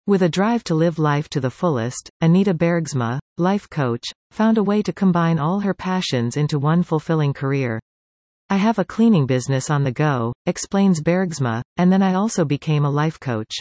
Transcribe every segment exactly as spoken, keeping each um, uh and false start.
With a drive to live life to the fullest, Anita Bergsma, life coach, found a way to combine all her passions into one fulfilling career. I have a cleaning business on the go, explains Bergsma, and then I also became a life coach.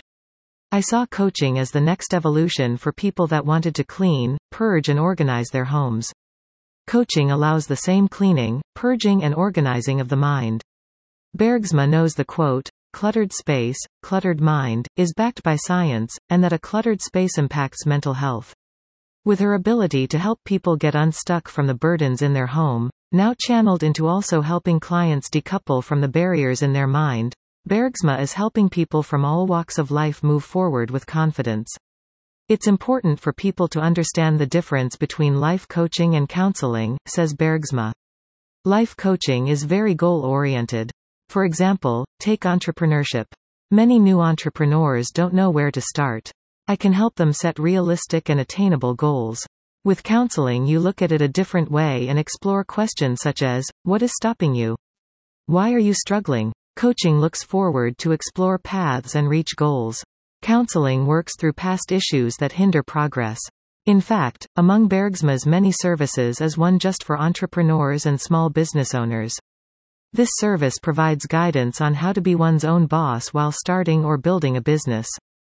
I saw coaching as the next evolution for people that wanted to clean, purge and organize their homes. Coaching allows the same cleaning, purging and organizing of the mind. Bergsma knows the quote, "cluttered space, cluttered mind," is backed by science, and that a cluttered space impacts mental health. With her ability to help people get unstuck from the burdens in their home, now channeled into also helping clients decouple from the barriers in their mind, Bergsma is helping people from all walks of life move forward with confidence. It's important for people to understand the difference between life coaching and counseling, says Bergsma. Life coaching is very goal-oriented. For example, take entrepreneurship. Many new entrepreneurs don't know where to start. I can help them set realistic and attainable goals. With counseling, you look at it a different way and explore questions such as, what is stopping you? Why are you struggling? Coaching looks forward to explore paths and reach goals. Counseling works through past issues that hinder progress. In fact, among Bergsma's many services is one just for entrepreneurs and small business owners. This service provides guidance on how to be one's own boss while starting or building a business.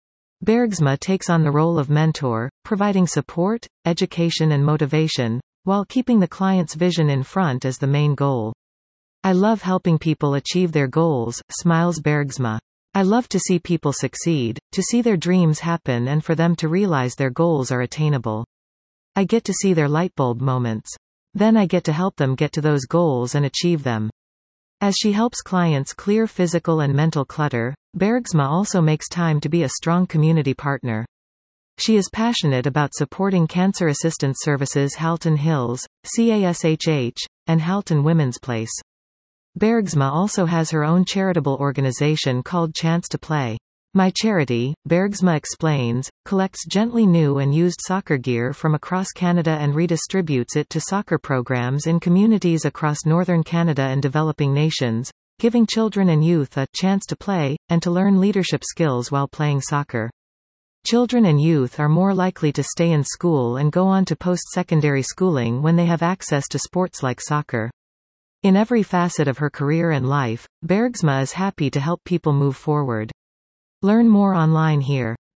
Bergsma takes on the role of mentor, providing support, education and motivation, while keeping the client's vision in front as the main goal. I love helping people achieve their goals, smiles Bergsma. I love to see people succeed, to see their dreams happen and for them to realize their goals are attainable. I get to see their lightbulb moments. Then I get to help them get to those goals and achieve them. As she helps clients clear physical and mental clutter, Bergsma also makes time to be a strong community partner. She is passionate about supporting cancer assistance services Halton Hills, C A S H H, and Halton Women's Place. Bergsma also has her own charitable organization called Chance to Play. My charity, Bergsma explains, collects gently new and used soccer gear from across Canada and redistributes it to soccer programs in communities across northern Canada and developing nations, giving children and youth a chance to play, and to learn leadership skills while playing soccer. Children and youth are more likely to stay in school and go on to post-secondary schooling when they have access to sports like soccer. In every facet of her career and life, Bergsma is happy to help people move forward. Learn more online here.